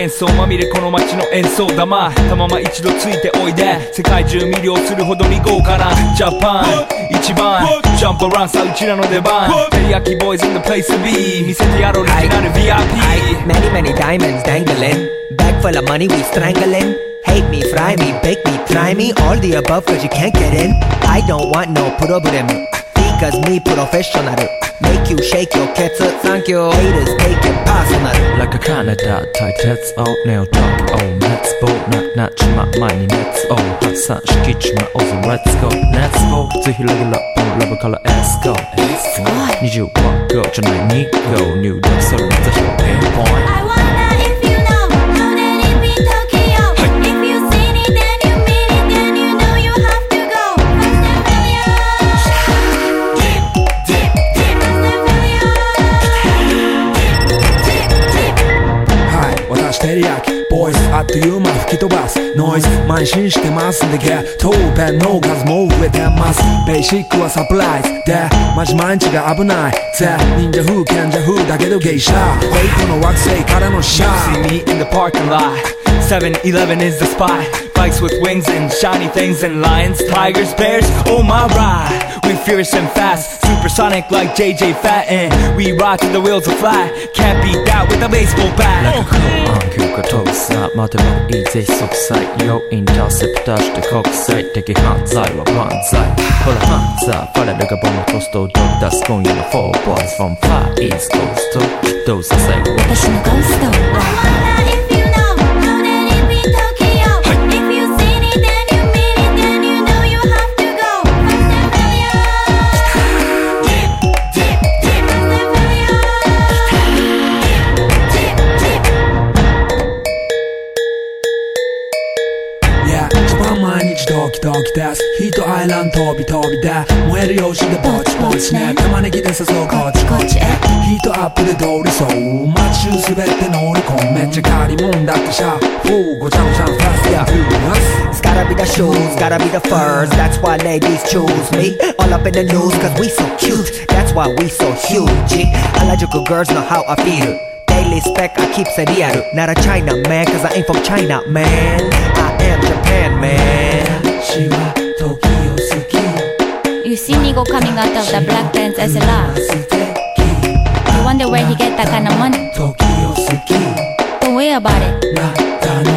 幻想まみれこの街の演奏玉たまま一度ついておいで世界中魅了するほどに豪華なジャパン一番ジャンプアランさうちらの出番テリヤキボーイズ in the place to be 見せてやろうオリジナル VIP Many many diamonds dangling Bag full of money we strangling Hate me, fry me, bake me, try me All the above cause you can't get in I don't want no problem Because me professional Make you shake your cats Thank you Haters take it personal Like a Canada 対鉄をネオトークを熱望なちま前に熱を発散しきちまおうぞ Let's go Let's go ぜひレギュラーラブから Let's go 20ワンゴじゃない2ゴ入力する目指しのピンポイント I wonder if you know How that it be Tokyo If you seen it then you mean it Then you know you have to go First and failure Dip, dip, dip First and failure Dip, dip, dip はい私テリヤキボイスあっという間吹き飛ばすノイズ慢心してますんでゲットペンの数も増えてますベーシックはサプライズでマジ毎日が危ないぜ忍者風賢者風だけど芸者フェイクの惑星からのシャ See me in the parking lot 7-Eleven is the spot Bikes with wings and shiny things and lions, tigers, bears, oh my ride We fierce and fast, supersonic like JJ Fat And we ride till the wheels are flat Can't beat that with a baseball bat Like a cool on 急化飛ぶさ待てばいいぜ即歳よインターセプターして国際的犯罪は万歳ほらハンザーファレルがボムトストをドッ出す今夜の4 boys from Far East Coast どうさせ私のゴースト I wonder if you know How that it be Tokyo If you seen it then you mean it Then you know you have to go First and failure Dip, dip, dip First and failure Dip, dip, dip Yeah 一番毎日ドキドキですヒートアイランド飛び飛びで燃える用紙でぼちぼちね玉ねぎで誘うこっちこっちへヒートアップで通りそう街中滑って乗り込むめっちゃ借りもんだってシャフーごちゃごちゃファストやフー It's gotta be the shoes, gotta be the furs That's why ladies choose me All up in the news cause we so cute That's why we so huge Harajuku girls know how I feel Daily spec I keep it real Not a China man cause I ain't from China man I am Japan man 私は時を好き You see Nigo coming out of the black pants as a laugh You wonder where he get that kind of money 時を好き Don't worry about it なったの